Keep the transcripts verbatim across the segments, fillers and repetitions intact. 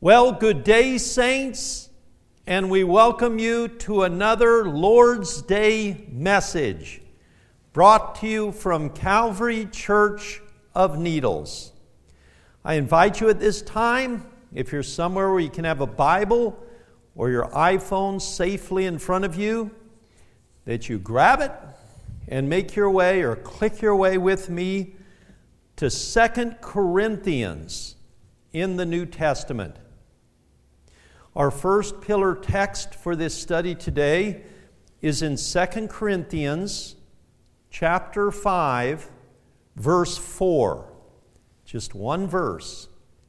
Well, good day, saints, and we welcome you to another Lord's Day message brought to you from Calvary Church of Needles. I invite you at this time, if you're somewhere where you can have a Bible or your iPhone safely in front of you, that you grab it and make your way or click your way with me to Second Corinthians in the New Testament. Our first pillar text for this study today is in Second Corinthians chapter five, verse four. Just one verse.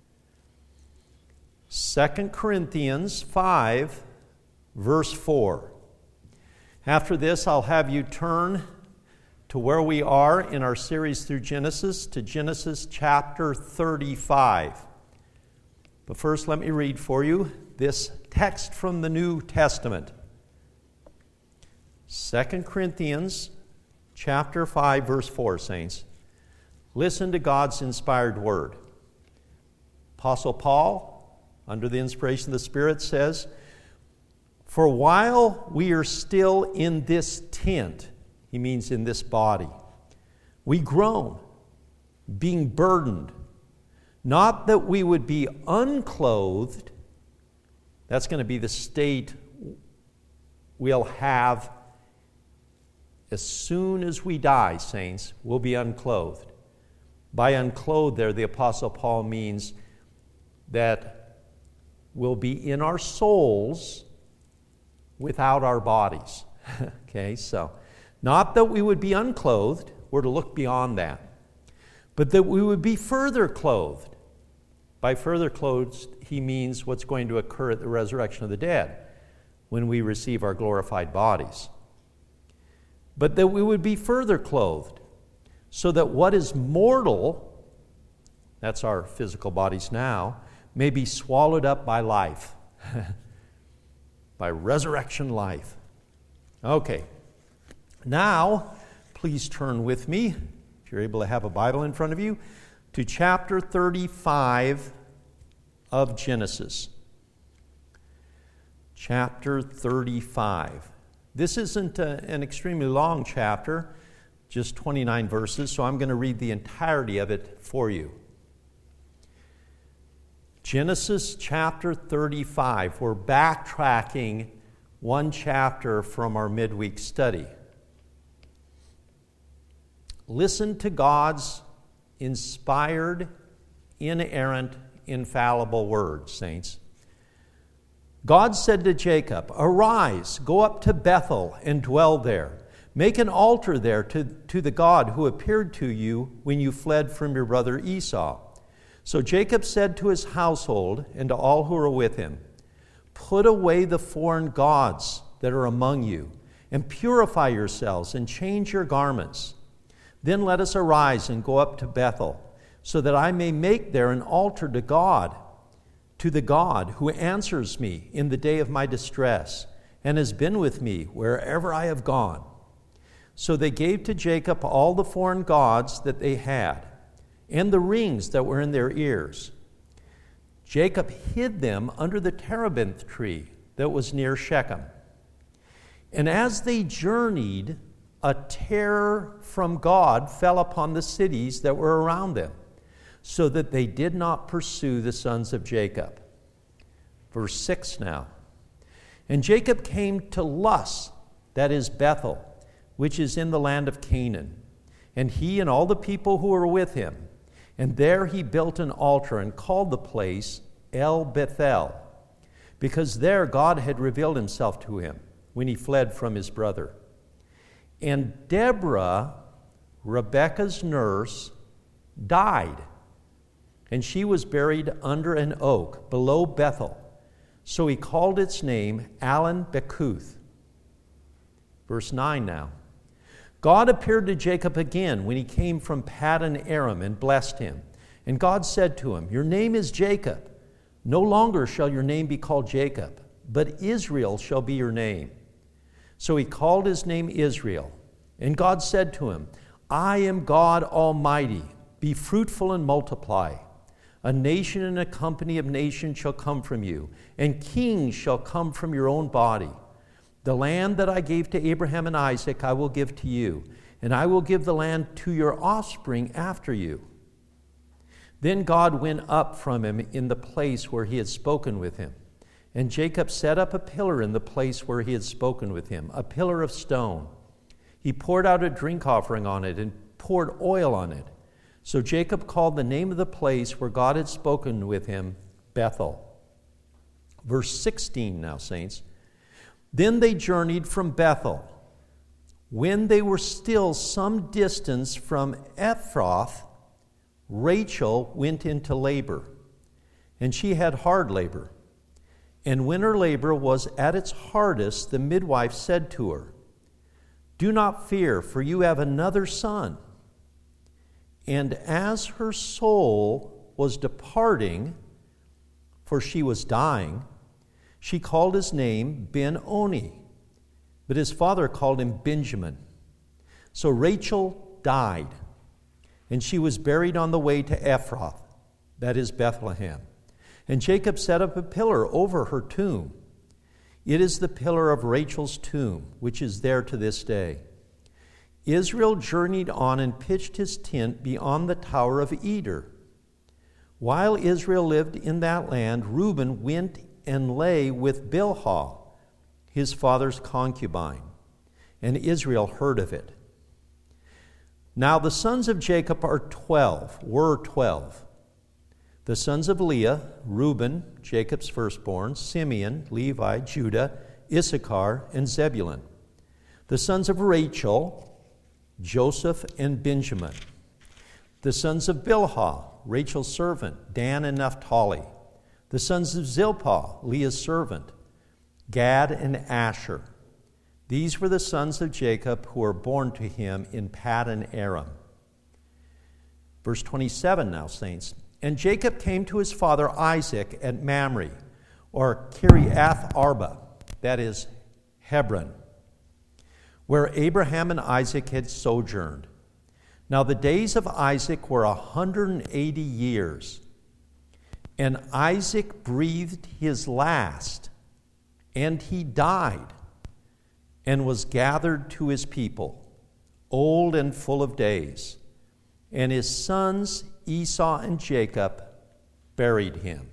Second Corinthians five, verse four. After this, I'll have you turn to where we are in our series through Genesis, to Genesis chapter thirty-five. But first, let me read for you this text from the New Testament. Second Corinthians chapter five, verse four, saints. Listen to God's inspired word. Apostle Paul, under the inspiration of the Spirit, says, "For while we are still in this tent," he means in this body, "we groan, being burdened, not that we would be unclothed." That's going to be the state we'll have as soon as we die, saints. We'll be unclothed. By unclothed there, the Apostle Paul means that we'll be in our souls without our bodies. Okay, so not that we would be unclothed, we're to look beyond that, but that we would be further clothed. By further clothed, he means what's going to occur at the resurrection of the dead when we receive our glorified bodies. But that we would be further clothed so that what is mortal, that's our physical bodies now, may be swallowed up by life, by resurrection life. Okay, now please turn with me, if you're able to have a Bible in front of you, to chapter thirty-five of Genesis. Chapter thirty-five. This isn't a, an extremely long chapter, just twenty-nine verses, so I'm going to read the entirety of it for you. Genesis chapter thirty-five. We're backtracking one chapter from our midweek study. Listen to God's inspired, inerrant, infallible word, saints. God said to Jacob, "Arise, go up to Bethel and dwell there. Make an altar there to, to the God who appeared to you when you fled from your brother Esau." So Jacob said to his household and to all who were with him, "Put away the foreign gods that are among you, and purify yourselves and change your garments. Then let us arise and go up to Bethel, so that I may make there an altar to God, to the God who answers me in the day of my distress, and has been with me wherever I have gone." So they gave to Jacob all the foreign gods that they had, and the rings that were in their ears. Jacob hid them under the terebinth tree that was near Shechem. And as they journeyed, a terror from God fell upon the cities that were around them, so that they did not pursue the sons of Jacob. Verse six now. And Jacob came to Luz, that is Bethel, which is in the land of Canaan, and he and all the people who were with him. And there he built an altar and called the place El Bethel, because there God had revealed himself to him when he fled from his brother. And Deborah, Rebekah's nurse, died, and she was buried under an oak below Bethel. So he called its name Allon Bachuth. Verse nine now. God appeared to Jacob again when he came from Paddan Aram and blessed him. And God said to him, "Your name is Jacob. No longer shall your name be called Jacob, but Israel shall be your name." So he called his name Israel. And God said to him, "I am God Almighty. Be fruitful and multiply. A nation and a company of nations shall come from you, and kings shall come from your own body. The land that I gave to Abraham and Isaac I will give to you, and I will give the land to your offspring after you." Then God went up from him in the place where he had spoken with him. And Jacob set up a pillar in the place where he had spoken with him, a pillar of stone. He poured out a drink offering on it and poured oil on it. So Jacob called the name of the place where God had spoken with him Bethel. Verse sixteen now, saints. Then they journeyed from Bethel. When they were still some distance from Ephrath, Rachel went into labor, and she had hard labor. And when her labor was at its hardest, the midwife said to her, "Do not fear, for you have another son." And as her soul was departing, for she was dying, she called his name Ben-Oni, but his father called him Benjamin. So Rachel died, and she was buried on the way to Ephrath, that is Bethlehem. And Jacob set up a pillar over her tomb. It is the pillar of Rachel's tomb, which is there to this day. Israel journeyed on and pitched his tent beyond the Tower of Eder. While Israel lived in that land, Reuben went and lay with Bilhah, his father's concubine, and Israel heard of it. Now the sons of Jacob are twelve, were twelve. The sons of Leah, Reuben, Jacob's firstborn, Simeon, Levi, Judah, Issachar, and Zebulun. The sons of Rachel, Joseph and Benjamin. The sons of Bilhah, Rachel's servant, Dan and Naphtali. The sons of Zilpah, Leah's servant, Gad and Asher. These were the sons of Jacob who were born to him in Paddan Aram. Verse twenty-seven now, saints. And Jacob came to his father Isaac at Mamre, or Kiriath Arba, that is Hebron, where Abraham and Isaac had sojourned. Now the days of Isaac were a hundred and eighty years, and Isaac breathed his last, and he died, and was gathered to his people, old and full of days. And his sons Esau and Jacob buried him.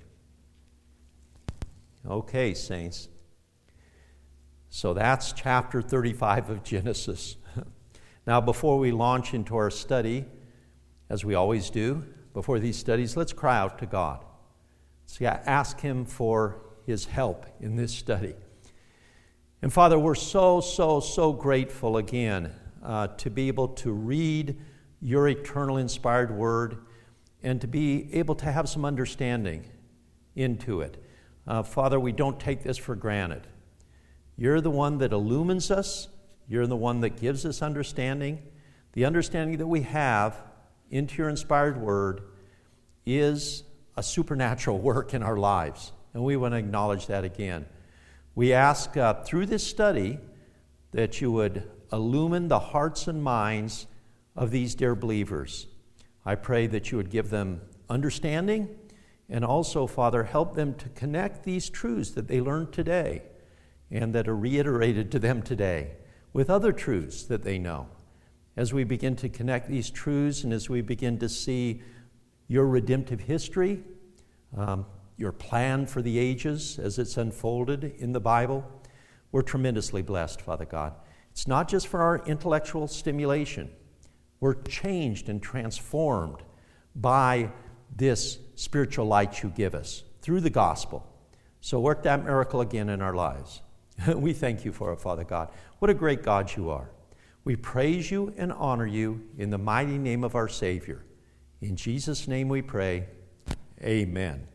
Okay, saints. So that's chapter thirty-five of Genesis. Now, before we launch into our study, as we always do, before these studies, let's cry out to God. So yeah, ask him for his help in this study. And Father, we're so, so, so grateful again uh, to be able to read your eternal inspired word and to be able to have some understanding into it. Uh, Father, we don't take this for granted. You're the one that illumines us. You're the one that gives us understanding. The understanding that we have into your inspired word is a supernatural work in our lives, and we want to acknowledge that again. We ask uh, through this study that you would illumine the hearts and minds of these dear believers. I pray that you would give them understanding, and also, Father, help them to connect these truths that they learned today and that are reiterated to them today with other truths that they know. As we begin to connect these truths and as we begin to see your redemptive history, um, your plan for the ages as it's unfolded in the Bible, we're tremendously blessed, Father God. It's not just for our intellectual stimulation. We're changed and transformed by this spiritual light you give us through the gospel. So work that miracle again in our lives. We thank you for it, Father God. What a great God you are. We praise you and honor you in the mighty name of our Savior. In Jesus' name we pray, amen.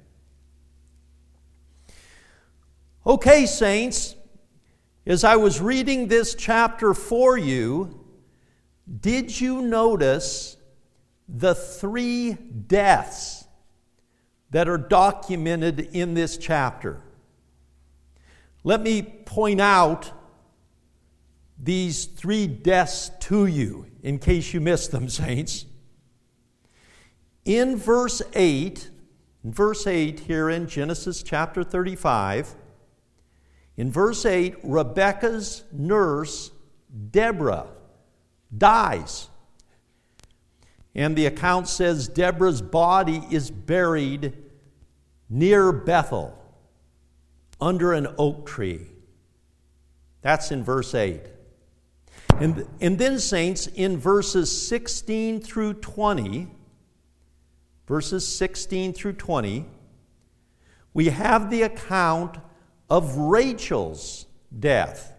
Okay, saints, as I was reading this chapter for you, did you notice the three deaths that are documented in this chapter? Let me point out these three deaths to you in case you missed them, saints. In verse eight, In verse eight here in Genesis chapter thirty-five, in verse eight, Rebekah's nurse, Deborah, dies. And the account says Deborah's body is buried near Bethel, under an oak tree. That's in verse eight. And, and then, saints, in verses sixteen through twenty, verses sixteen through twenty, we have the account of Rachel's death.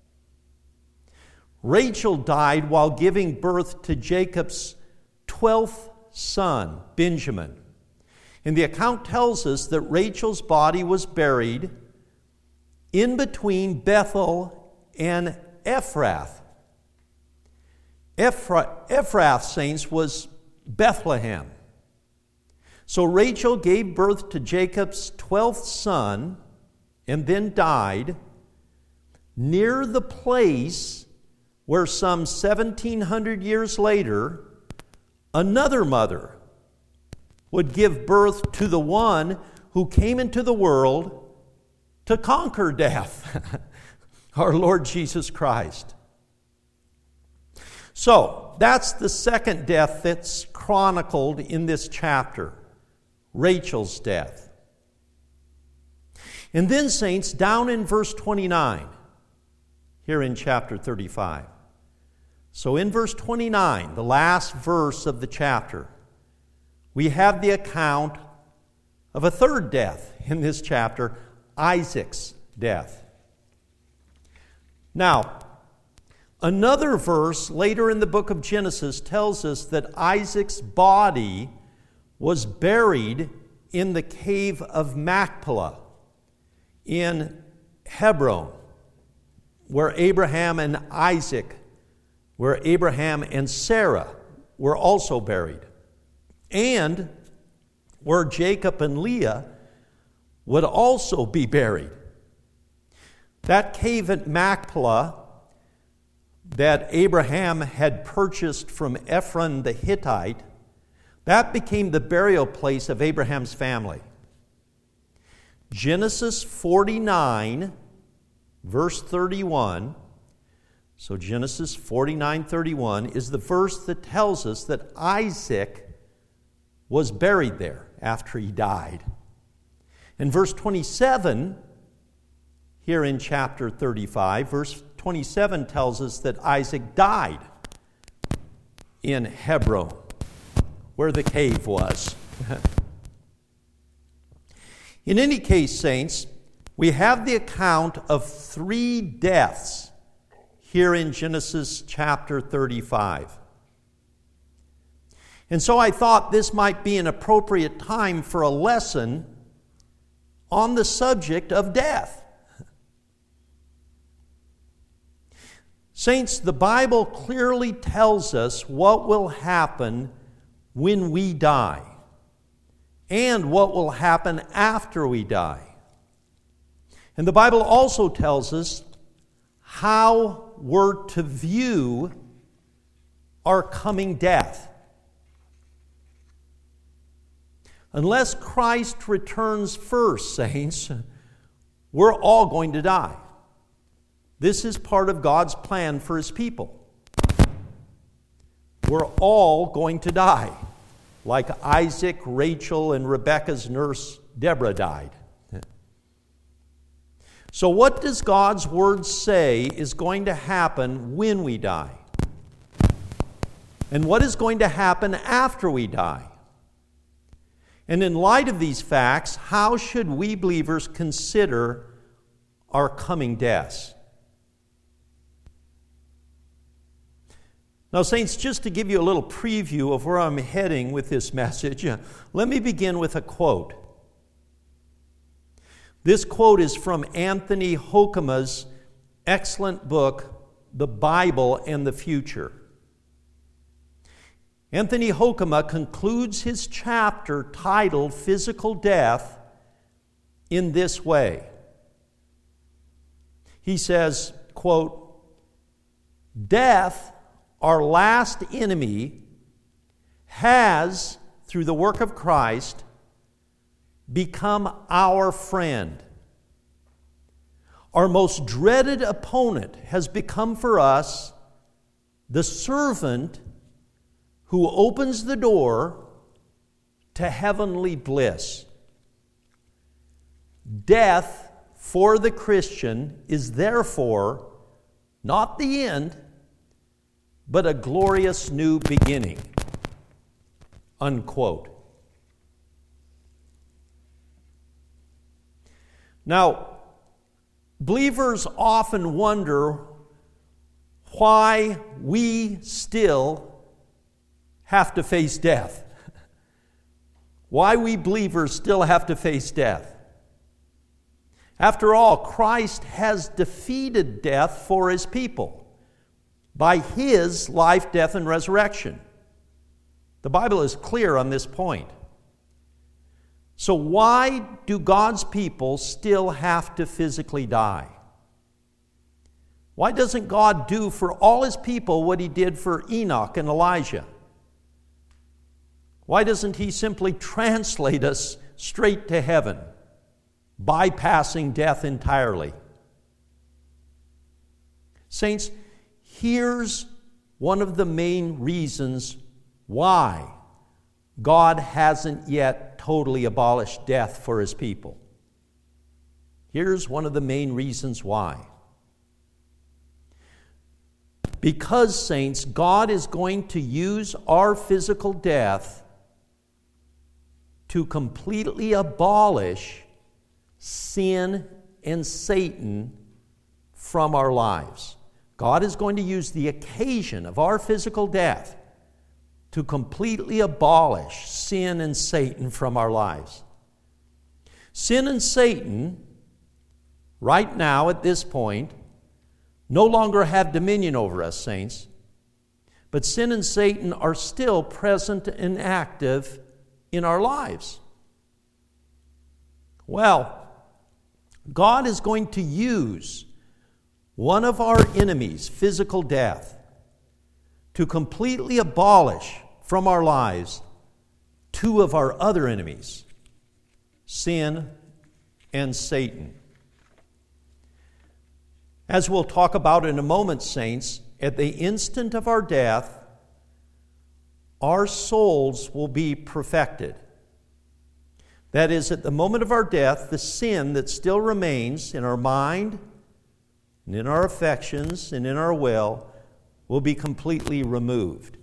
Rachel died while giving birth to Jacob's twelfth son, Benjamin. And the account tells us that Rachel's body was buried in between Bethel and Ephrath. Ephra- Ephrath, saints, was Bethlehem. So Rachel gave birth to Jacob's twelfth son and then died near the place where some seventeen hundred years later another mother would give birth to the one who came into the world to conquer death, our Lord Jesus Christ. So, that's the second death that's chronicled in this chapter, Rachel's death. And then, saints, down in verse twenty-nine, here in chapter thirty-five. So in verse twenty-nine, the last verse of the chapter, we have the account of a third death in this chapter, Isaac's death. Now, another verse later in the book of Genesis tells us that Isaac's body was buried in the cave of Machpelah in Hebron, where Abraham and Isaac, where Abraham and Sarah were also buried, and where Jacob and Leah would also be buried. That cave at Machpelah that Abraham had purchased from Ephron the Hittite, that became the burial place of Abraham's family. Genesis forty-nine, verse thirty-one, so Genesis forty-nine thirty-one is the verse that tells us that Isaac was buried there after he died. And verse twenty-seven, here in chapter thirty-five, verse twenty-seven tells us that Isaac died in Hebron, where the cave was. In any case, saints, we have the account of three deaths here in Genesis chapter thirty-five. And so I thought this might be an appropriate time for a lesson on the subject of death. Saints, the Bible clearly tells us what will happen when we die and what will happen after we die. And the Bible also tells us how we're to view our coming death. Unless Christ returns first, saints, we're all going to die. This is part of God's plan for His people. We're all going to die, like Isaac, Rachel, and Rebekah's nurse, Deborah, died. So what does God's Word say is going to happen when we die? And what is going to happen after we die? And in light of these facts, how should we believers consider our coming deaths? Now, saints, just to give you a little preview of where I'm heading with this message, let me begin with a quote. This quote is from Anthony Hoekema's excellent book, The Bible and the Future. Anthony Hoekema concludes his chapter titled Physical Death in this way. He says, quote, "Death, our last enemy, has, through the work of Christ, become our friend. Our most dreaded opponent has become for us the servant who opens the door to heavenly bliss. Death for the Christian is therefore not the end, but a glorious new beginning. Unquote. Now, believers often wonder why we still have to face death. Why we believers still have to face death. After all, Christ has defeated death for his people by his life, death, and resurrection. The Bible is clear on this point. So why do God's people still have to physically die? Why doesn't God do for all his people what he did for Enoch and Elijah? Why doesn't he simply translate us straight to heaven, bypassing death entirely? Saints, here's one of the main reasons why God hasn't yet totally abolished death for his people. Here's one of the main reasons why. Because, saints, God is going to use our physical death to completely abolish sin and Satan from our lives. God is going to use the occasion of our physical death to completely abolish sin and Satan from our lives. Sin and Satan, right now at this point, no longer have dominion over us, saints. But sin and Satan are still present and active in our lives. Well, God is going to use one of our enemies, physical death, to completely abolish from our lives two of our other enemies, sin and Satan. As we'll talk about in a moment, saints, at the instant of our death, our souls will be perfected. That is, at the moment of our death, the sin that still remains in our mind and in our affections and in our will will be completely removed.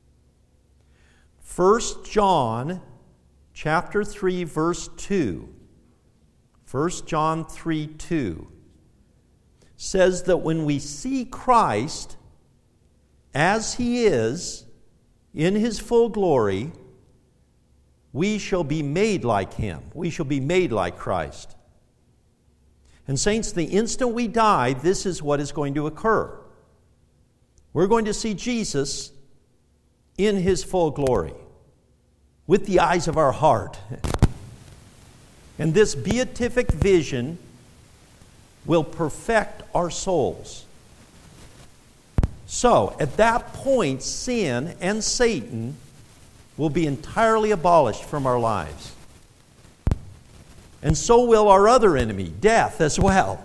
First John chapter three, verse two. First John three, two says that when we see Christ as he is in his full glory, we shall be made like him. We shall be made like Christ. And saints, the instant we die, this is what is going to occur. We're going to see Jesus in his full glory with the eyes of our heart. And this beatific vision will perfect our souls. So, at that point, sin and Satan will be entirely abolished from our lives. And so will our other enemy, death, as well.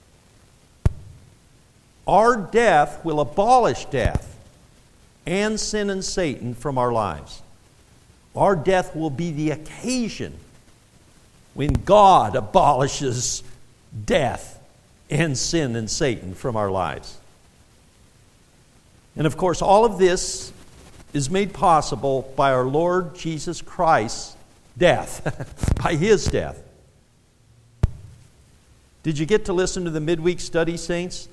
Our death will abolish death and sin and Satan from our lives. Our death will be the occasion when God abolishes death and sin and Satan from our lives. And of course, all of this is made possible by our Lord Jesus Christ's death, by his death. Did you get to listen to the midweek study, saints?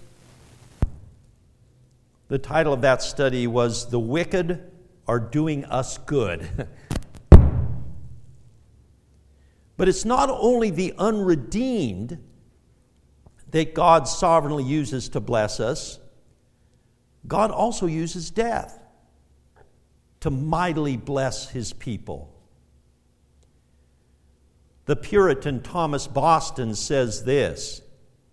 The title of that study was "The Wicked Are Doing Us Good." But it's not only the unredeemed that God sovereignly uses to bless us. God also uses death to mightily bless his people. The Puritan Thomas Boston says this.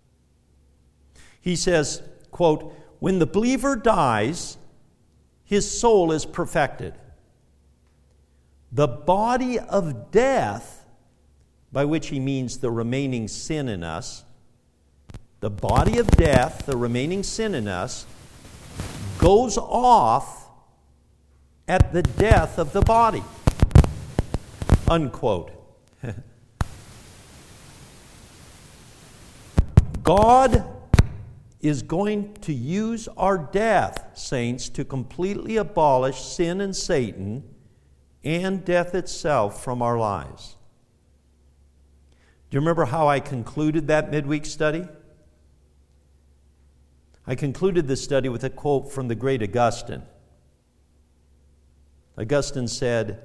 He says, quote, "When the believer dies, his soul is perfected. The body of death by which he means the remaining sin in us, the body of death, the remaining sin in us, goes off at the death of the body. Unquote. God is going to use our death, saints, to completely abolish sin and Satan and death itself from our lives. Do you remember how I concluded that midweek study? I concluded the study with a quote from the great Augustine. Augustine said,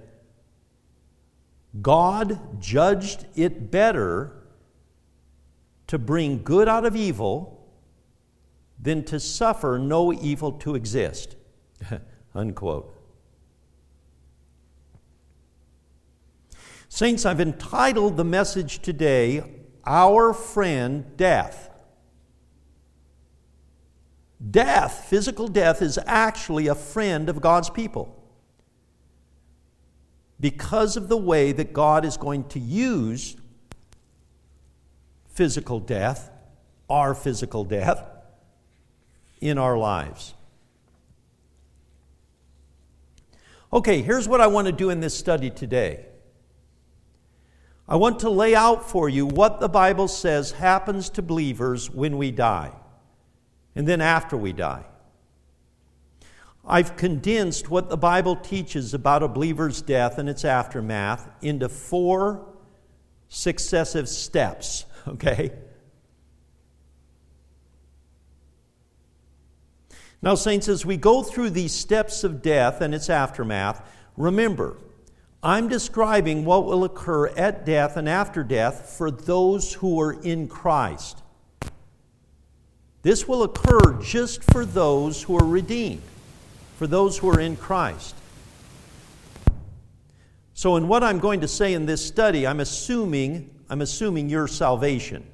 "God judged it better to bring good out of evil than to suffer no evil to exist." Unquote. Saints, I've entitled the message today, Our Friend Death. Death, physical death, is actually a friend of God's people because of the way that God is going to use physical death, our physical death, in our lives. Okay, here's what I want to do in this study today. I want to lay out for you what the Bible says happens to believers when we die, and then after we die. I've condensed what the Bible teaches about a believer's death and its aftermath into four successive steps, okay? Now, saints, as we go through these steps of death and its aftermath, remember, I'm describing what will occur at death and after death for those who are in Christ. This will occur just for those who are redeemed, for those who are in Christ. So in what I'm going to say in this study, I'm assuming, I'm assuming your salvation.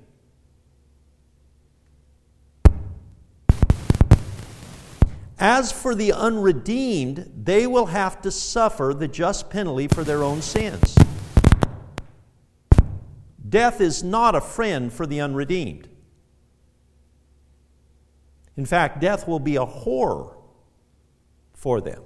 As for the unredeemed, they will have to suffer the just penalty for their own sins. Death is not a friend for the unredeemed. In fact, death will be a horror for them.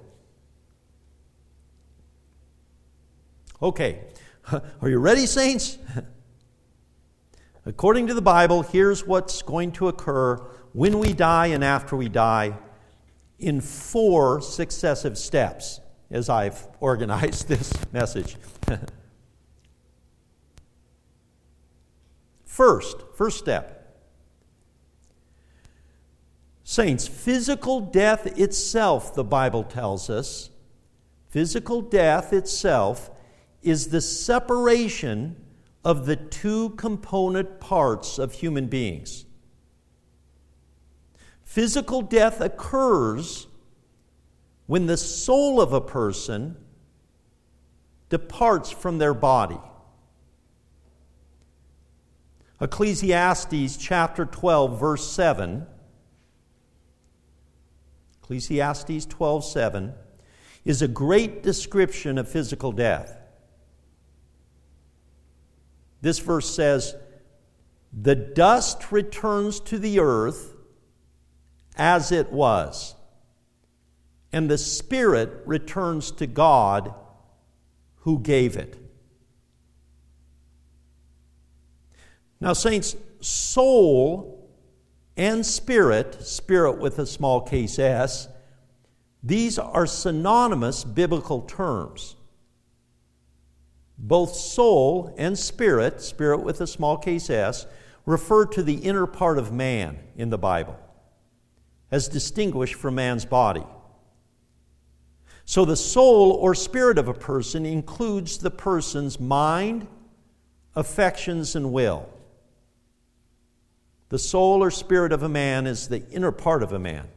Okay, are you ready, saints? According to the Bible, here's what's going to occur when we die and after we die, in four successive steps, as I've organized this message. First, first step. Saints, physical death itself, the Bible tells us, physical death itself is the separation of the two component parts of human beings. Physical death occurs when the soul of a person departs from their body. Ecclesiastes chapter twelve, verse seven. Ecclesiastes twelve, seven is a great description of physical death. This verse says, "The dust returns to the earth as it was, and the spirit returns to God who gave it." Now, saints, soul and spirit, spirit with a small case s, these are synonymous biblical terms. Both soul and spirit, spirit with a small case s, refer to the inner part of man in the Bible, as distinguished from man's body. So the soul or spirit of a person includes the person's mind, affections, and will. The soul or spirit of a man is the inner part of a man.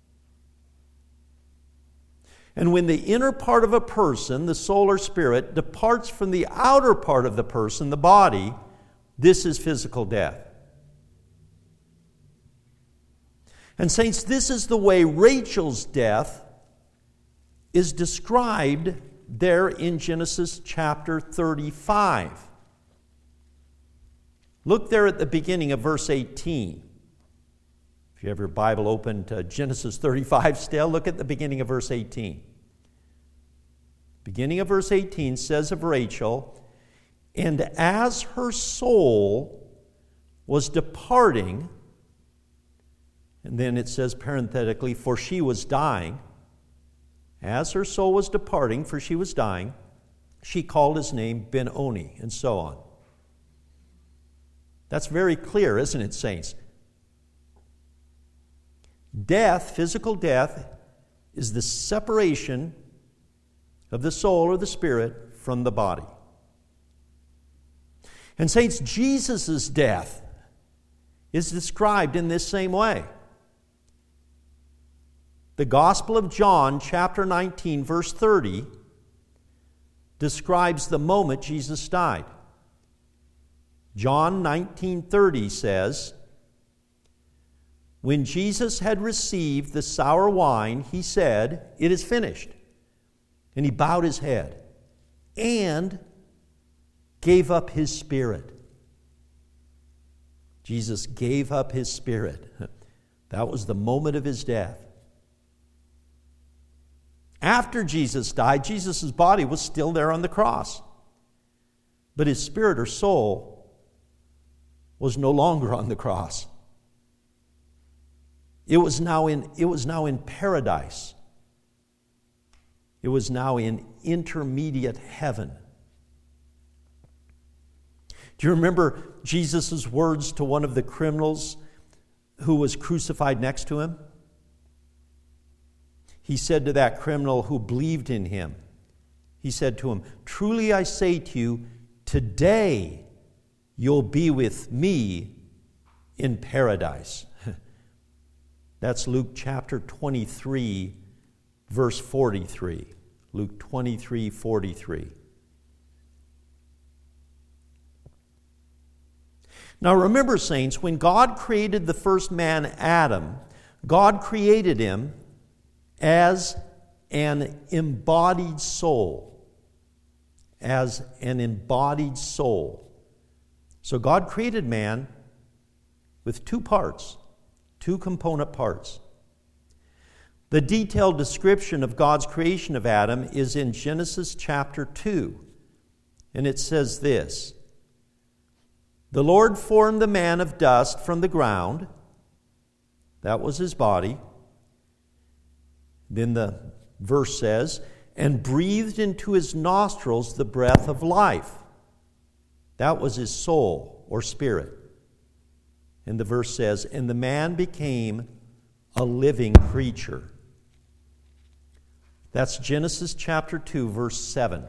And when the inner part of a person, the soul or spirit, departs from the outer part of the person, the body, this is physical death. And saints, this is the way Rachel's death is described there in Genesis chapter thirty-five. Look there at the beginning of verse eighteen. If you have your Bible open to Genesis thirty-five still, look at the beginning of verse eighteen. Beginning of verse eighteen says of Rachel, "And as her soul was departing," and then it says parenthetically, "for she was dying," as her soul was departing, for she was dying, she called his name Ben-Oni, and so on. That's very clear, isn't it, saints? Death, physical death, is the separation of the soul or the spirit from the body. And saints, Jesus' death is described in this same way. The Gospel of John, chapter nineteen, verse thirty, describes the moment Jesus died. John nineteen thirty says, "When Jesus had received the sour wine, he said, 'It is finished.' And he bowed his head and gave up his spirit." Jesus gave up his spirit. That was the moment of his death. After Jesus died, Jesus' body was still there on the cross. But his spirit or soul was no longer on the cross. It was now in, it was now in paradise. It was now in intermediate heaven. Do you remember Jesus' words to one of the criminals who was crucified next to him? He said to that criminal who believed in him, he said to him, "Truly I say to you, today you'll be with me in paradise." That's Luke chapter twenty-three, verse forty-three. Luke twenty-three, forty-three. Now remember, saints, when God created the first man, Adam, God created him as an embodied soul. As an embodied soul. So God created man with two parts, two component parts. The detailed description of God's creation of Adam is in Genesis chapter two. And it says this: "The Lord formed the man of dust from the ground." That was his body. Then the verse says, "and breathed into his nostrils the breath of life." That was his soul or spirit. And the verse says, "and the man became a living creature." That's Genesis chapter two, verse seven.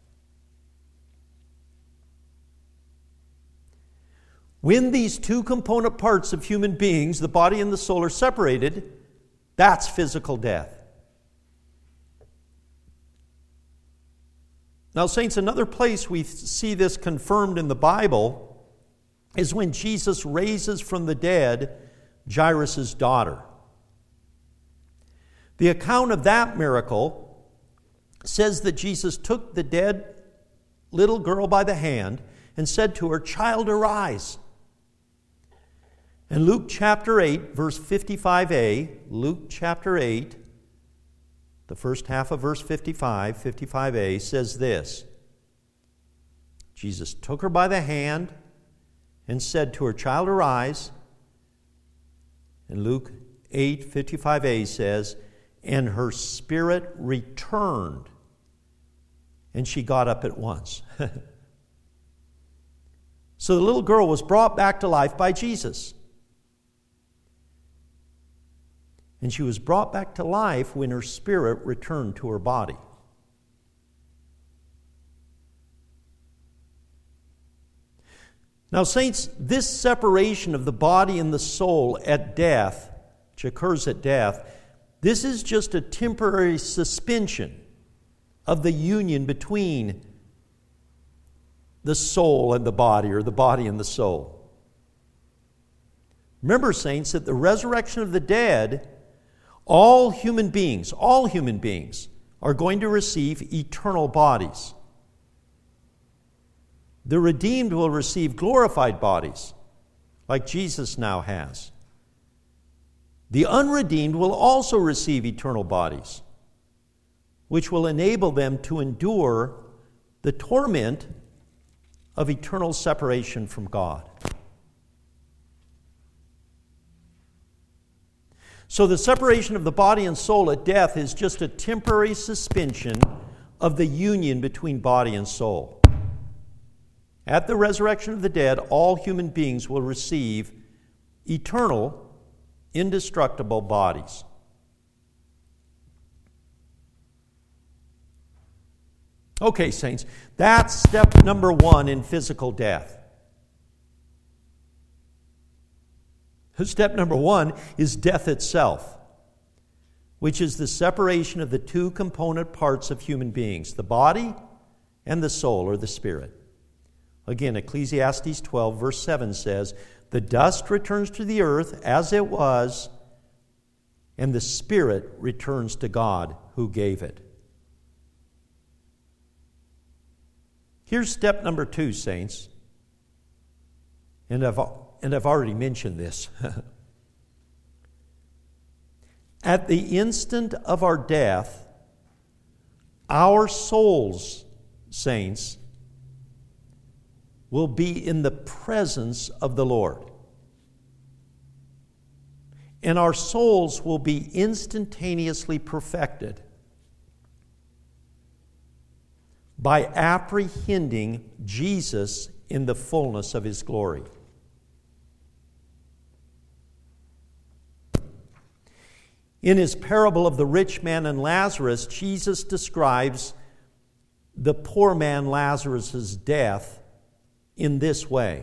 When these two component parts of human beings, the body and the soul, are separated, that's physical death. Now, saints, another place we see this confirmed in the Bible is when Jesus raises from the dead Jairus' daughter. The account of that miracle says that Jesus took the dead little girl by the hand and said to her, "Child, arise." And Luke chapter eight, verse fifty-five a, Luke chapter eight, the first half of verse fifty-five, fifty-five a, says this: Jesus took her by the hand and said to her, "Child, arise." And Luke eight, fifty-five a says, "And her spirit returned, and she got up at once." So the little girl was brought back to life by Jesus. And she was brought back to life when her spirit returned to her body. Now, saints, this separation of the body and the soul at death, which occurs at death, this is just a temporary suspension of the union between the soul and the body, or the body and the soul. Remember, saints, that the resurrection of the dead, all human beings, all human beings are going to receive eternal bodies. The redeemed will receive glorified bodies, like Jesus now has. The unredeemed will also receive eternal bodies, which will enable them to endure the torment of eternal separation from God. So the separation of the body and soul at death is just a temporary suspension of the union between body and soul. At the resurrection of the dead, all human beings will receive eternal, indestructible bodies. Okay, saints, that's step number one in physical death. Step number one is death itself, which is the separation of the two component parts of human beings, the body and the soul or the spirit. Again, Ecclesiastes twelve, verse seven says, "The dust returns to the earth as it was, and the spirit returns to God who gave it." Here's step number two, saints. And I've, and I've already mentioned this. At the instant of our death, our souls, saints, will be in the presence of the Lord. And our souls will be instantaneously perfected by apprehending Jesus in the fullness of His glory. In His parable of the rich man and Lazarus, Jesus describes the poor man Lazarus' death in this way.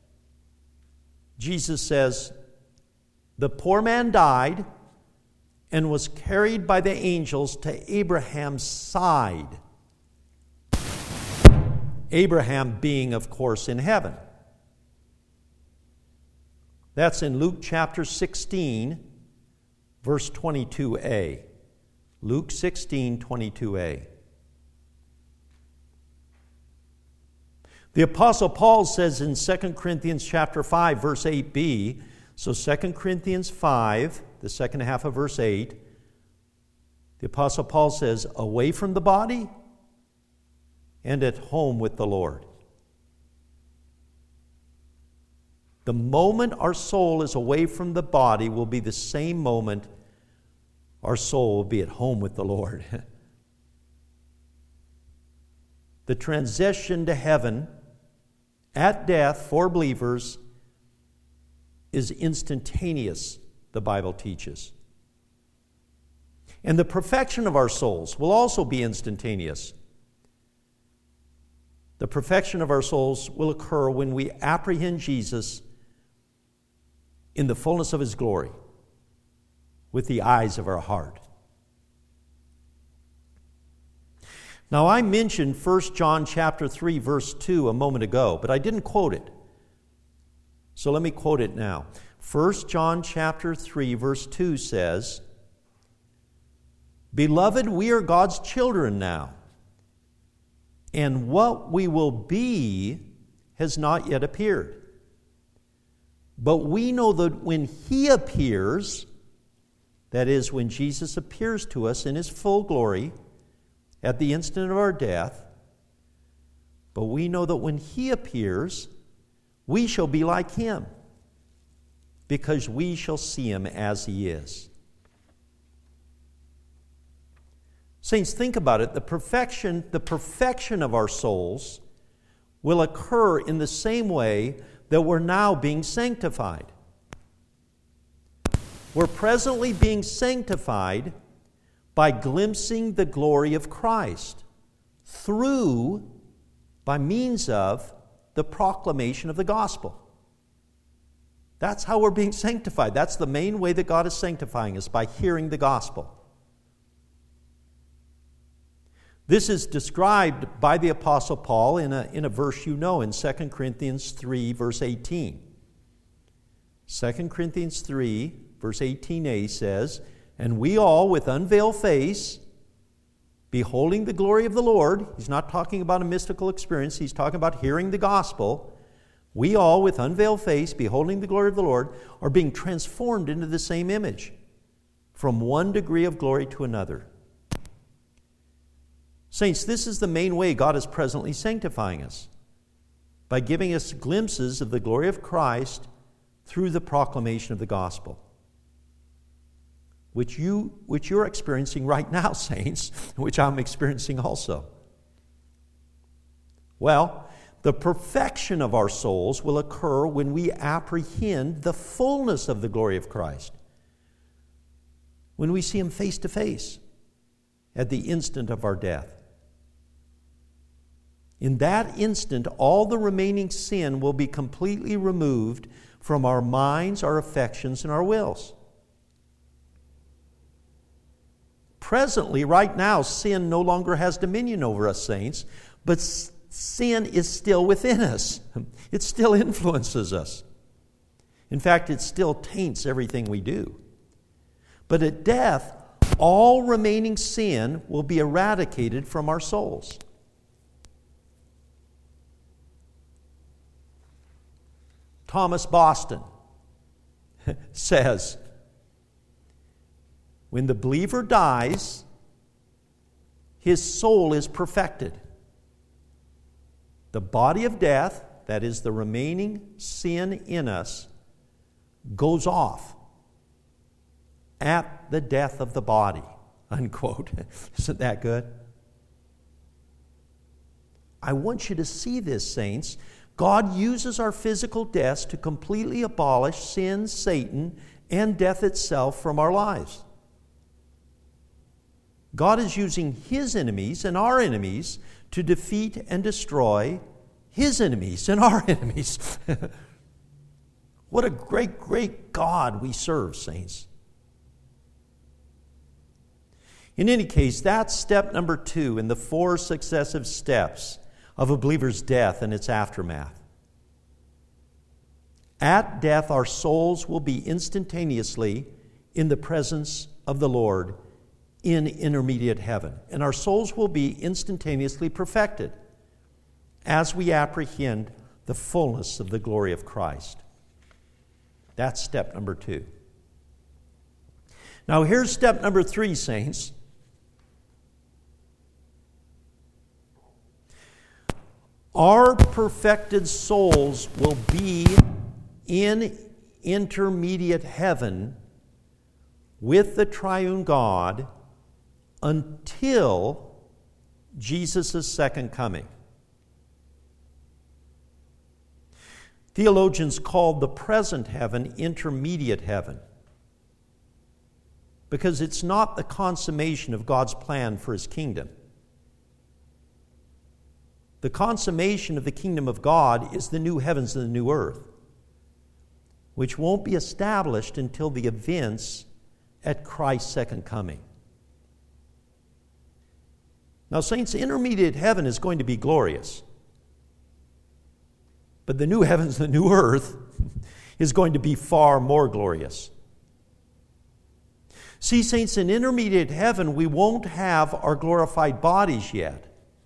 Jesus says, "The poor man died and was carried by the angels to Abraham's side." Abraham being, of course, in heaven. That's in Luke chapter sixteen, verse twenty-two a. Luke sixteen, twenty-two a. The Apostle Paul says in Second Corinthians chapter five, verse eight b, so Second Corinthians five, the second half of verse eight, the Apostle Paul says, "Away from the body and at home with the Lord." The moment our soul is away from the body will be the same moment our soul will be at home with the Lord. The transition to heaven at death for believers is instantaneous, the Bible teaches. And the perfection of our souls will also be instantaneous. The perfection of our souls will occur when we apprehend Jesus in the fullness of His glory with the eyes of our heart. Now, I mentioned First John chapter three, verse two a moment ago, but I didn't quote it. So let me quote it now. First John chapter three, verse two says, "Beloved, we are God's children now, and what we will be has not yet appeared. But we know that when He appears," that is, when Jesus appears to us in His full glory at the instant of our death, but we know that when He appears, we shall be like Him, because we shall see Him as He is. Saints, think about it. The perfection, the perfection of our souls will occur in the same way that we're now being sanctified. We're presently being sanctified by glimpsing the glory of Christ through, by means of, the proclamation of the gospel. That's how we're being sanctified. That's the main way that God is sanctifying us, by hearing the gospel. This is described by the Apostle Paul in a, in a verse you know, in Second Corinthians three, verse eighteen. Second Corinthians three, verse eighteen a says, "And we all with unveiled face, beholding the glory of the Lord. He's not talking about a mystical experience. He's talking about hearing the gospel. We all, with unveiled face, beholding the glory of the Lord, are being transformed into the same image, from one degree of glory to another. Saints, this is the main way God is presently sanctifying us, by giving us glimpses of the glory of Christ through the proclamation of the gospel, which, you, which you're experiencing right now, saints, which I'm experiencing also. Well, the perfection of our souls will occur when we apprehend the fullness of the glory of Christ, when we see Him face to face at the instant of our death. In that instant, all the remaining sin will be completely removed from our minds, our affections, and our wills. Presently, right now, sin no longer has dominion over us, saints, but sin is still within us. It still influences us. In fact, it still taints everything we do. But at death, all remaining sin will be eradicated from our souls. Thomas Boston says, when the believer dies, his soul is perfected. The body of death, that is the remaining sin in us, goes off at the death of the body, unquote. Isn't that good? I want you to see this, saints. God uses our physical deaths to completely abolish sin, Satan, and death itself from our lives. God is using His enemies and our enemies to defeat and destroy His enemies and our enemies. What a great, great God we serve, saints. In any case, that's step number two in the four successive steps of a believer's death and its aftermath. At death, our souls will be instantaneously in the presence of the Lord in intermediate heaven. And our souls will be instantaneously perfected as we apprehend the fullness of the glory of Christ. That's step number two. Now here's step number three, saints. Our perfected souls will be in intermediate heaven with the triune God until Jesus' second coming. Theologians called the present heaven intermediate heaven because it's not the consummation of God's plan for His kingdom. The consummation of the kingdom of God is the new heavens and the new earth, which won't be established until the events at Christ's second coming. Now, saints, intermediate heaven is going to be glorious. But the new heavens and the new earth is going to be far more glorious. See, saints, in intermediate heaven, we won't have our glorified bodies yet.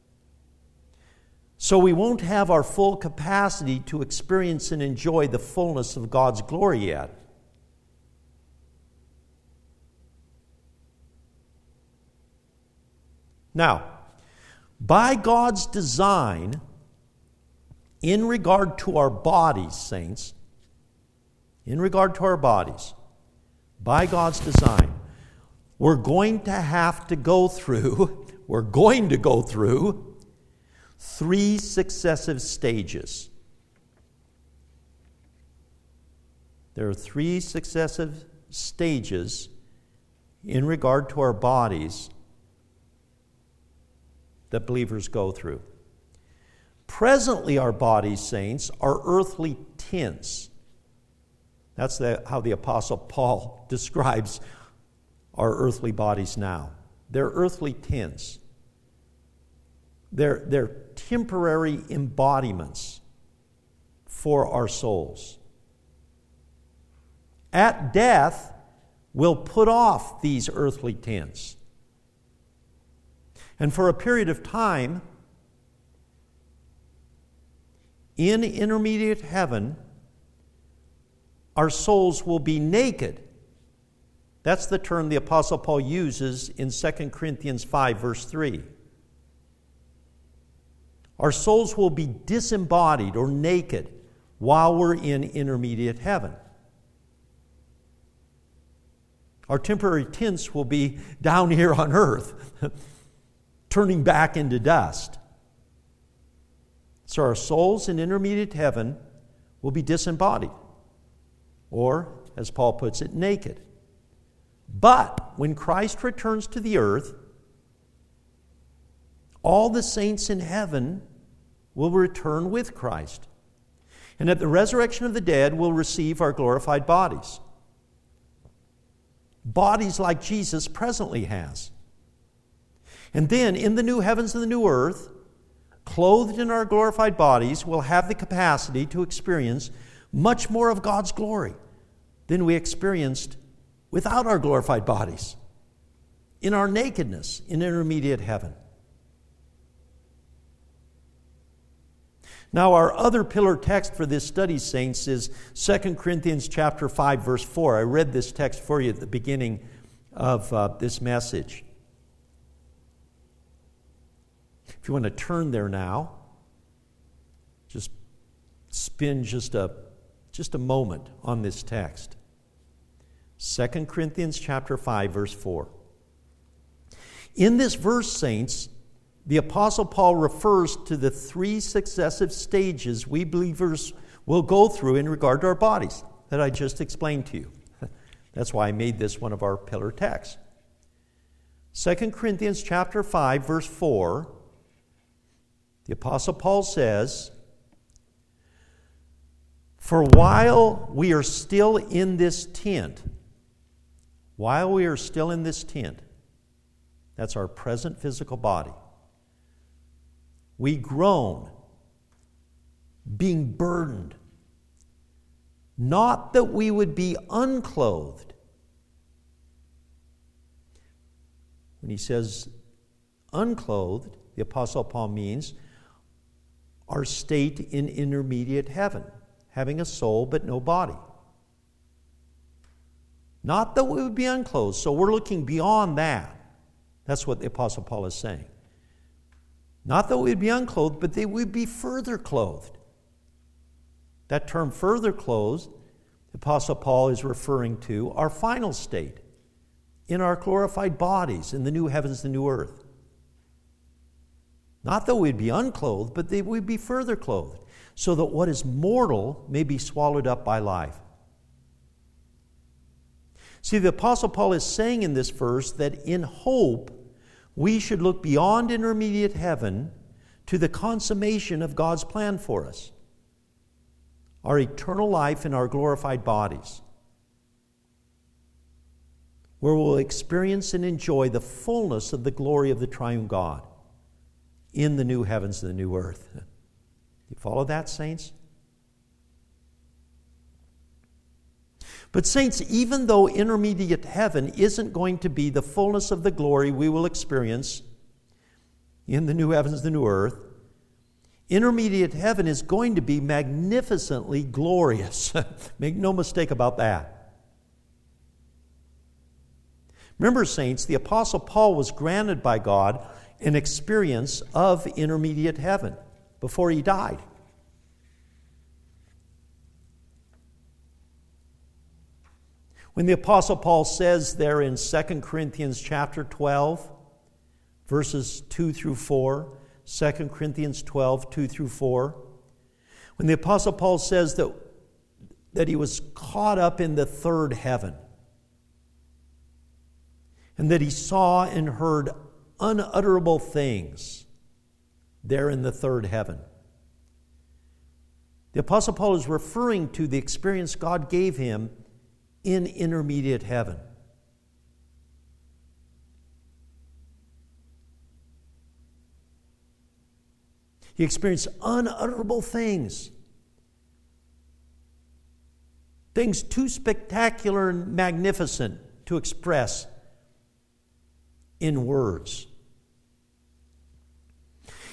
So we won't have our full capacity to experience and enjoy the fullness of God's glory yet. Now, by God's design, in regard to our bodies, saints, in regard to our bodies, by God's design, we're going to have to go through, we're going to go through three successive stages. There are three successive stages in regard to our bodies that believers go through. Presently, our bodies, saints, are earthly tints. That's the, how the Apostle Paul describes our earthly bodies now. They're earthly tints. They're, they're temporary embodiments for our souls. At death, we'll put off these earthly tints. And for a period of time, in intermediate heaven, our souls will be naked. That's the term the Apostle Paul uses in Second Corinthians five, verse three. Our souls will be disembodied or naked while we're in intermediate heaven. Our temporary tents will be down here on earth, turning back into dust. So our souls in intermediate heaven will be disembodied, or, as Paul puts it, naked. But when Christ returns to the earth, all the saints in heaven will return with Christ. And at the resurrection of the dead, we'll receive our glorified bodies. Bodies like Jesus presently has. And then, in the new heavens and the new earth, clothed in our glorified bodies, we'll have the capacity to experience much more of God's glory than we experienced without our glorified bodies, in our nakedness in intermediate heaven. Now, our other pillar text for this study, saints, is Second Corinthians chapter five, verse four. I read this text for you at the beginning of uh, this message. If you want to turn there now, just spend just a, just a moment on this text. Second Corinthians chapter five, verse four. In this verse, saints, the Apostle Paul refers to the three successive stages we believers will go through in regard to our bodies that I just explained to you. That's why I made this one of our pillar texts. Second Corinthians chapter five, verse four, the Apostle Paul says, "For while we are still in this tent," while we are still in this tent, that's our present physical body, "we groan, being burdened, not that we would be unclothed." When he says unclothed, the Apostle Paul means our state in intermediate heaven, having a soul but no body. Not that we would be unclothed, so we're looking beyond that. That's what the Apostle Paul is saying. Not that we would be unclothed, but they would be further clothed. That term further clothed, the Apostle Paul is referring to our final state in our glorified bodies in the new heavens and new earth. Not that we'd be unclothed, but they would be further clothed, so that what is mortal may be swallowed up by life. See, the Apostle Paul is saying in this verse that in hope, we should look beyond intermediate heaven to the consummation of God's plan for us, our eternal life in our glorified bodies, where we'll experience and enjoy the fullness of the glory of the triune God in the new heavens and the new earth. You follow that, saints? But saints, even though intermediate heaven isn't going to be the fullness of the glory we will experience in the new heavens and the new earth, intermediate heaven is going to be magnificently glorious. Make no mistake about that. Remember, saints, the Apostle Paul was granted by God an experience of intermediate heaven before he died. When the Apostle Paul says there in Second Corinthians chapter twelve, verses two through four, Second Corinthians twelve, two through four, when the Apostle Paul says that, that he was caught up in the third heaven, and that he saw and heard unutterable things there in the third heaven. The Apostle Paul is referring to the experience God gave him in intermediate heaven. He experienced unutterable things. Things too spectacular and magnificent to express in words.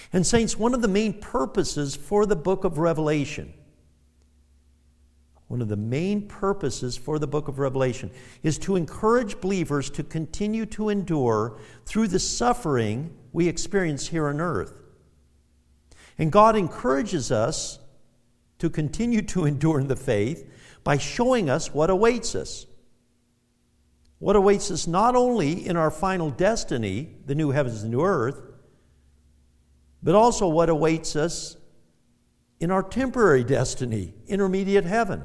And saints, one of the main purposes for the book of Revelation, one of the main purposes for the book of Revelation is to encourage believers to continue to endure through the suffering we experience here on earth. And God encourages us to continue to endure in the faith by showing us what awaits us. What awaits us not only in our final destiny, the new heavens and new earth, but also what awaits us in our temporary destiny, intermediate heaven.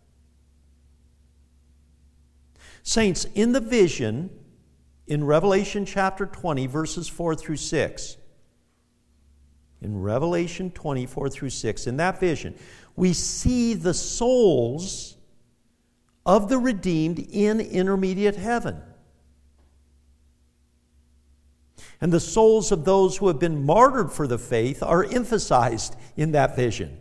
Saints, in the vision in Revelation chapter twenty, verses four through six, in Revelation twenty, four through six, in that vision, we see the souls of the redeemed in intermediate heaven. And the souls of those who have been martyred for the faith are emphasized in that vision.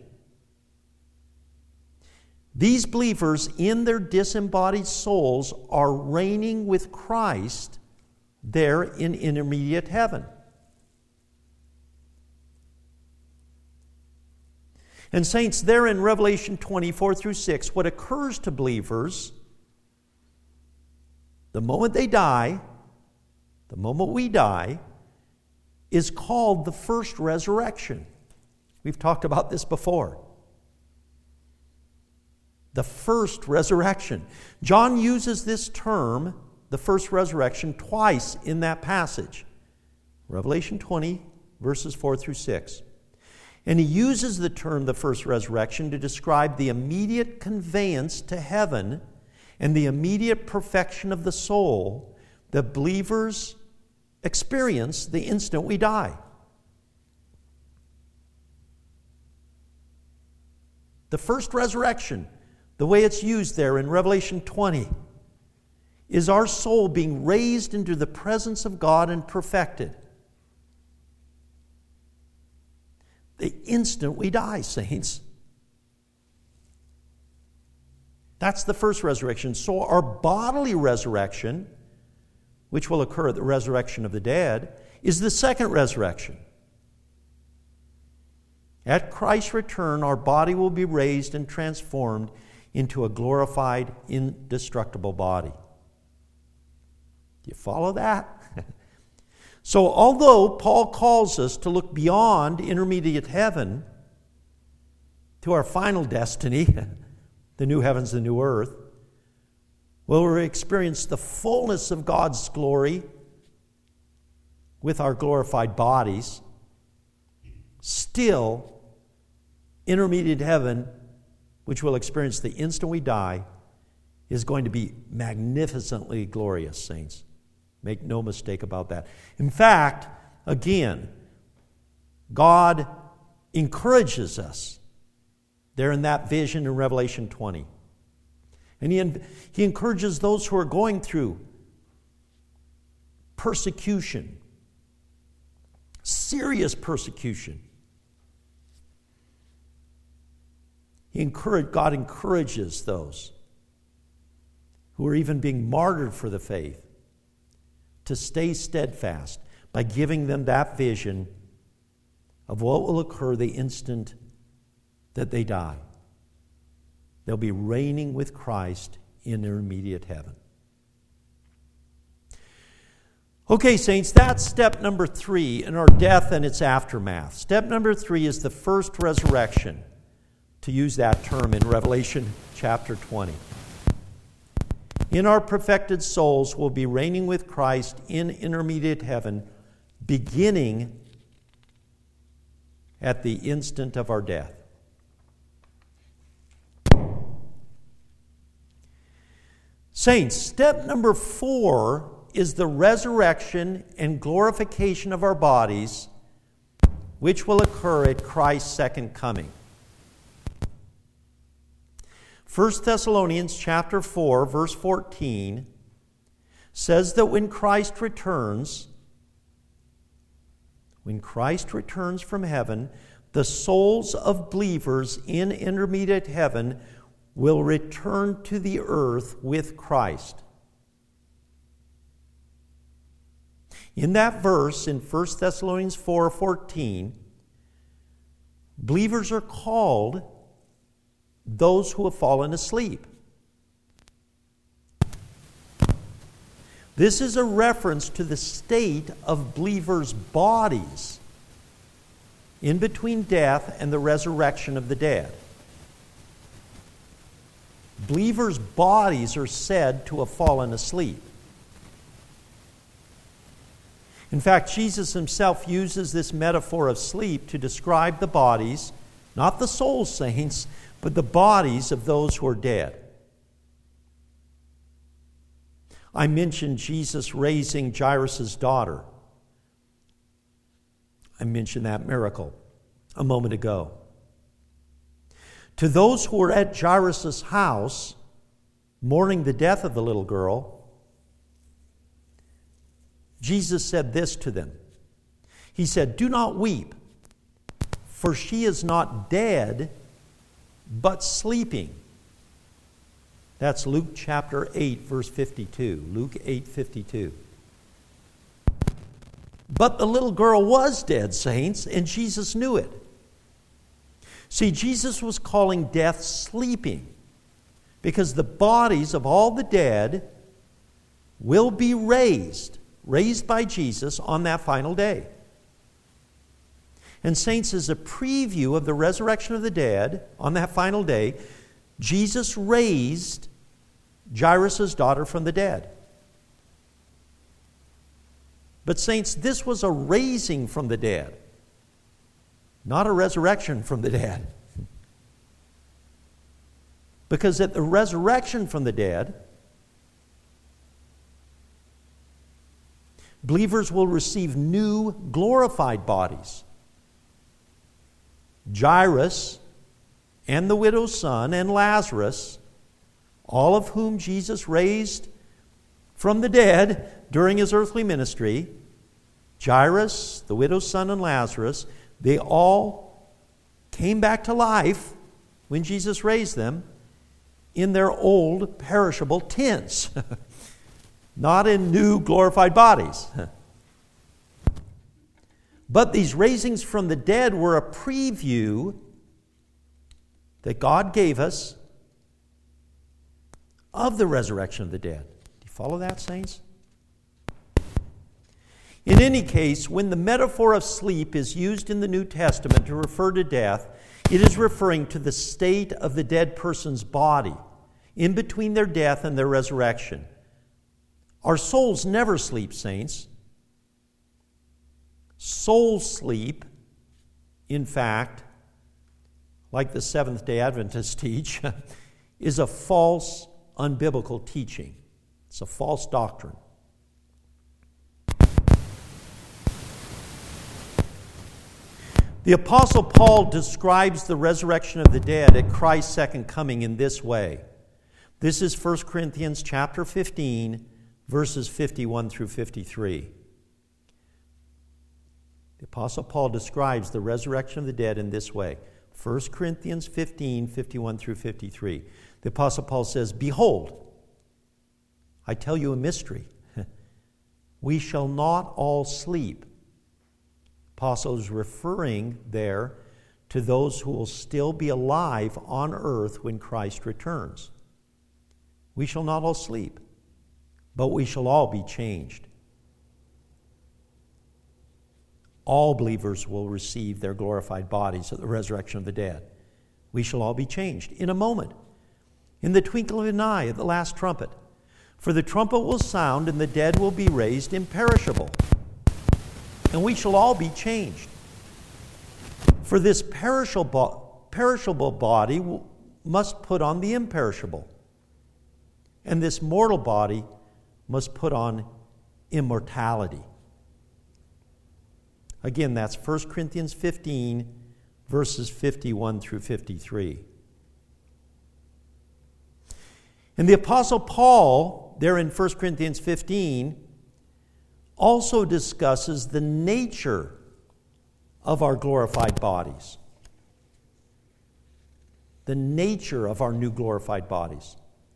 These believers in their disembodied souls are reigning with Christ there in intermediate heaven. And saints, there in Revelation twenty-four through six, what occurs to believers the moment they die, the moment we die, is called the first resurrection. We've talked about this before. The first resurrection. John uses this term, the first resurrection, twice in that passage. Revelation twenty, verses four through six. And he uses the term the first resurrection to describe the immediate conveyance to heaven and the immediate perfection of the soul that believers experience the instant we die. The first resurrection, the way it's used there in Revelation twenty, is our soul being raised into the presence of God and perfected. The instant we die, saints. That's the first resurrection. So our bodily resurrection, which will occur at the resurrection of the dead, is the second resurrection. At Christ's return, our body will be raised and transformed into a glorified, indestructible body. Do you follow that? So although Paul calls us to look beyond intermediate heaven to our final destiny, the new heavens and new earth, where we experience the fullness of God's glory with our glorified bodies, still intermediate heaven, which we'll experience the instant we die, is going to be magnificently glorious, saints. Make no mistake about that. In fact, again, God encourages us there in that vision in Revelation twenty. And he, he encourages those who are going through persecution, serious persecution. He encourage, God encourages those who are even being martyred for the faith to stay steadfast by giving them that vision of what will occur the instant that they die. They'll be reigning with Christ in intermediate heaven. Okay, saints, that's step number three in our death and its aftermath. Step number three is the first resurrection, to use that term in Revelation chapter twenty. In our perfected souls, we'll be reigning with Christ in intermediate heaven, beginning at the instant of our death. Saints, step number four is the resurrection and glorification of our bodies, which will occur at Christ's second coming. First Thessalonians chapter four, verse fourteen says that when Christ returns, when Christ returns from heaven, the souls of believers in intermediate heaven will return to the earth with Christ. In that verse in First Thessalonians four fourteen, Believers are called those who have fallen asleep. This is a reference to the state of believers' bodies in between death and the resurrection of the dead. Believers' bodies are said to have fallen asleep. In fact, Jesus himself uses this metaphor of sleep to describe the bodies, not the soul saints, but the bodies of those who are dead. I mentioned Jesus raising Jairus' daughter. I mentioned that miracle a moment ago. To those who were at Jairus' house, mourning the death of the little girl, Jesus said this to them. He said, "Do not weep, for she is not dead, but sleeping." That's Luke chapter eight, verse fifty-two. Luke eight fifty-two. But the little girl was dead, saints, and Jesus knew it. See, Jesus was calling death sleeping, because the bodies of all the dead will be raised, raised by Jesus on that final day. And saints, as a preview of the resurrection of the dead on that final day, Jesus raised Jairus' daughter from the dead. But saints, this was a raising from the dead, not a resurrection from the dead. Because at the resurrection from the dead, believers will receive new glorified bodies. Jairus and the widow's son and Lazarus, all of whom Jesus raised from the dead during his earthly ministry, Jairus, the widow's son, and Lazarus, they all came back to life when Jesus raised them in their old perishable tents, not in new glorified bodies. But these raisings from the dead were a preview that God gave us of the resurrection of the dead. Do you follow that, saints? In any case, when the metaphor of sleep is used in the New Testament to refer to death, it is referring to the state of the dead person's body in between their death and their resurrection. Our souls never sleep, saints. Soul sleep, in fact, like the Seventh-day Adventists teach, is a false, unbiblical teaching. It's a false doctrine. The Apostle Paul describes the resurrection of the dead at Christ's second coming in this way. This is First Corinthians chapter fifteen, verses fifty-one through fifty-three. The Apostle Paul describes the resurrection of the dead in this way. First Corinthians fifteen, fifty-one through fifty-three. The Apostle Paul says, "Behold, I tell you a mystery. We shall not all sleep." Apostle is referring there to those who will still be alive on earth when Christ returns. We shall not all sleep, but we shall all be changed. All believers will receive their glorified bodies at the resurrection of the dead. We shall all be changed in a moment, in the twinkle of an eye, at the last trumpet. For the trumpet will sound, and the dead will be raised imperishable, and we shall all be changed. For this perishable, perishable body must put on the imperishable, and this mortal body must put on immortality. Again, that's First Corinthians fifteen, verses fifty-one through fifty-three. And the Apostle Paul, there in First Corinthians fifteen, also discusses the nature of our glorified bodies. The nature of our new glorified bodies.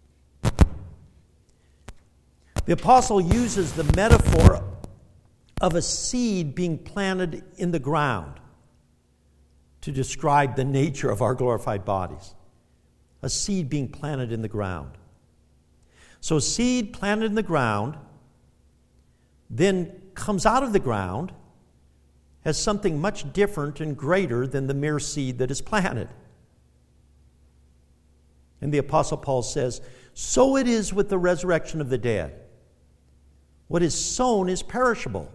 The apostle uses the metaphor of a seed being planted in the ground to describe the nature of our glorified bodies. A seed being planted in the ground. So a seed planted in the ground then comes out of the ground as something much different and greater than the mere seed that is planted. And the Apostle Paul says, so it is with the resurrection of the dead. What is sown is perishable.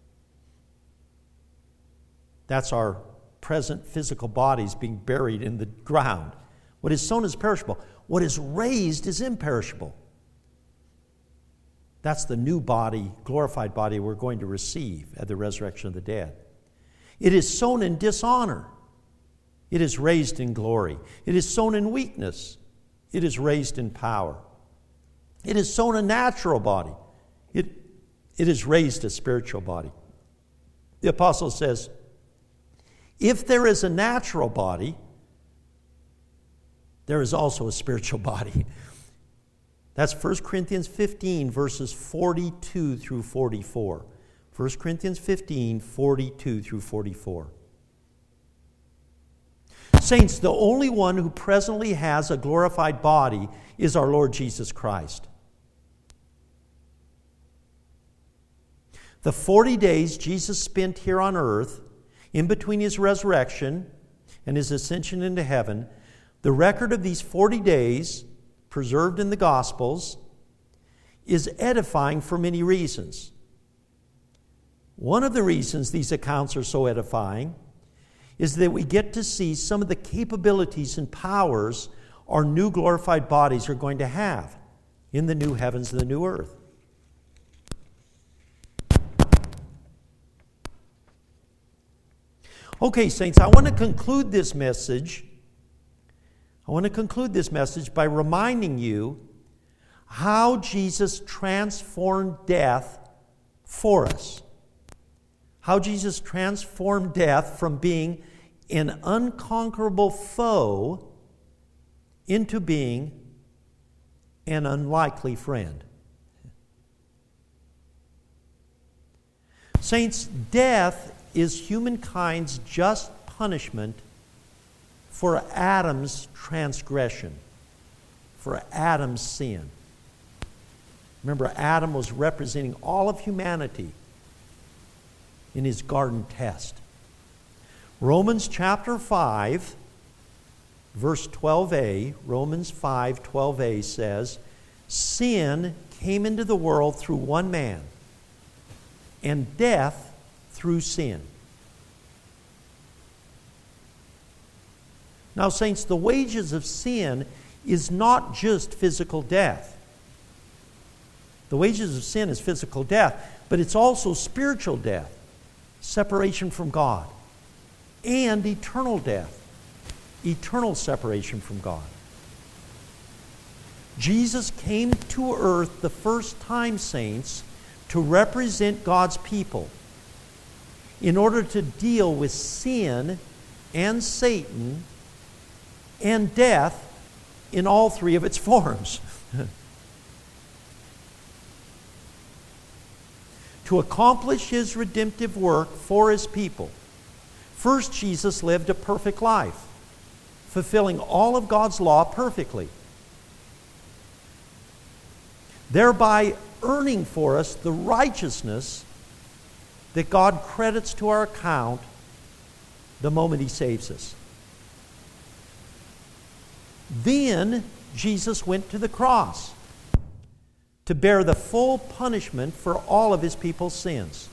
That's our present physical bodies being buried in the ground. What is sown is perishable. What is raised is imperishable. That's the new body, glorified body we're going to receive at the resurrection of the dead. It is sown in dishonor. It is raised in glory. It is sown in weakness. It is raised in power. It is sown a natural body. It, it is raised a spiritual body. The apostle says, if there is a natural body, there is also a spiritual body. That's First Corinthians fifteen, verses forty-two through forty-four. First Corinthians fifteen, forty-two through forty-four. Saints, the only one who presently has a glorified body is our Lord Jesus Christ. The forty days Jesus spent here on earth, in between his resurrection and his ascension into heaven, the record of these forty days, preserved in the Gospels, is edifying for many reasons. One of the reasons these accounts are so edifying is that we get to see some of the capabilities and powers our new glorified bodies are going to have in the new heavens and the new earth. Okay, saints, I want to conclude this message. I want to conclude this message by reminding you how Jesus transformed death for us. How Jesus transformed death from being an unconquerable foe into being an unlikely friend. Saints, death is humankind's just punishment for Adam's transgression, for Adam's sin. Remember, Adam was representing all of humanity in his garden test. Romans chapter five, verse twelve a, Romans five, twelve a says, sin came into the world through one man, and death through sin. Now, saints, the wages of sin is not just physical death. The wages of sin is physical death, but it's also spiritual death, separation from God, and eternal death, eternal separation from God. Jesus came to earth the first time, saints, to represent God's people in order to deal with sin and Satan and death in all three of its forms. To accomplish his redemptive work for his people, first Jesus lived a perfect life, fulfilling all of God's law perfectly, thereby earning for us the righteousness that God credits to our account the moment he saves us. Then Jesus went to the cross to bear the full punishment for all of his people's sins.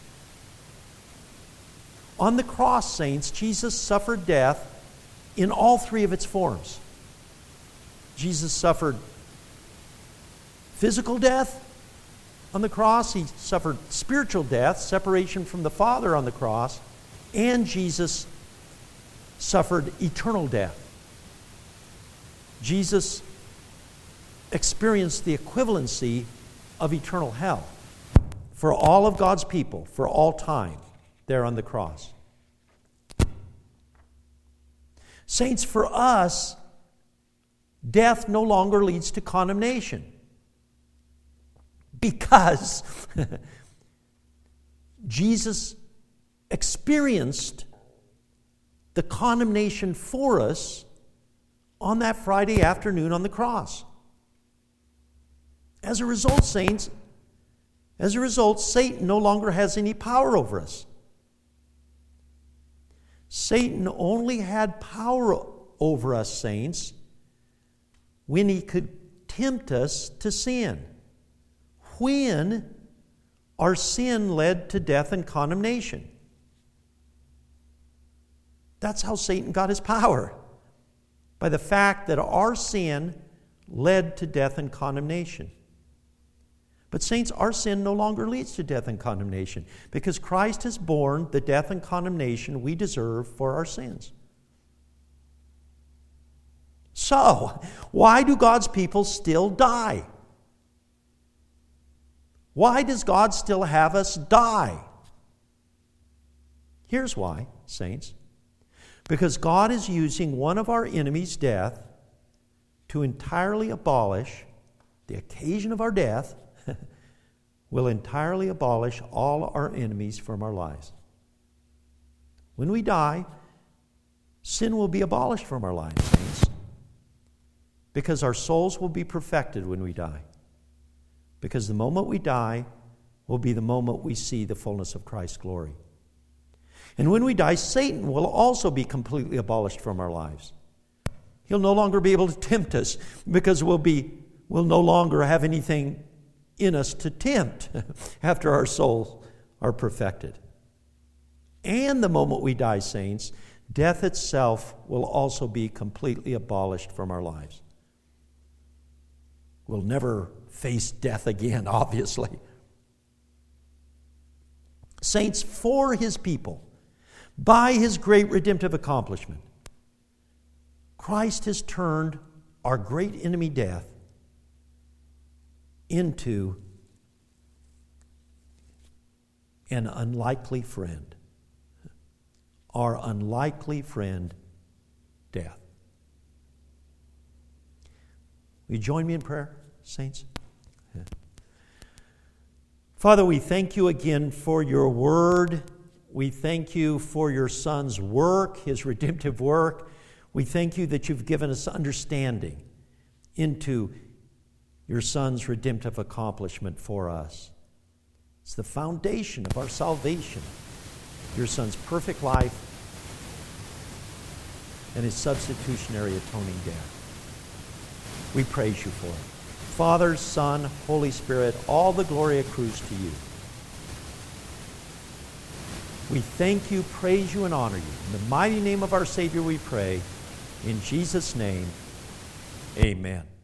On the cross, saints, Jesus suffered death in all three of its forms. Jesus suffered physical death on the cross. He suffered spiritual death, separation from the Father on the cross. And Jesus suffered eternal death. Jesus experienced the equivalency of eternal hell for all of God's people, for all time, there on the cross. Saints, for us, death no longer leads to condemnation because Jesus experienced the condemnation for us on that Friday afternoon on the cross. As a result, saints, as a result, Satan no longer has any power over us. Satan only had power over us, saints, when he could tempt us to sin. When our sin led to death and condemnation. That's how Satan got his power. By the fact that our sin led to death and condemnation. But saints, our sin no longer leads to death and condemnation because Christ has borne the death and condemnation we deserve for our sins. So, why do God's people still die? Why does God still have us die? Here's why, saints. Because God is using one of our enemies' death to entirely abolish the occasion of our death, will entirely abolish all our enemies from our lives. When we die, sin will be abolished from our lives, saints, because our souls will be perfected when we die. Because the moment we die will be the moment we see the fullness of Christ's glory. And when we die, Satan will also be completely abolished from our lives. He'll no longer be able to tempt us because we'll be we'll no longer have anything in us to tempt after our souls are perfected. And the moment we die, saints, death itself will also be completely abolished from our lives. We'll never face death again, obviously. Saints, for his people, by his great redemptive accomplishment, Christ has turned our great enemy death into an unlikely friend. Our unlikely friend, death. Will you join me in prayer, saints? Yeah. Father, we thank you again for your word. We thank you for your Son's work, his redemptive work. We thank you that you've given us understanding into your Son's redemptive accomplishment for us. It's the foundation of our salvation. Your Son's perfect life and his substitutionary atoning death. We praise you for it. Father, Son, Holy Spirit, all the glory accrues to you. We thank you, praise you, and honor you. In the mighty name of our Savior we pray. In Jesus' name, amen.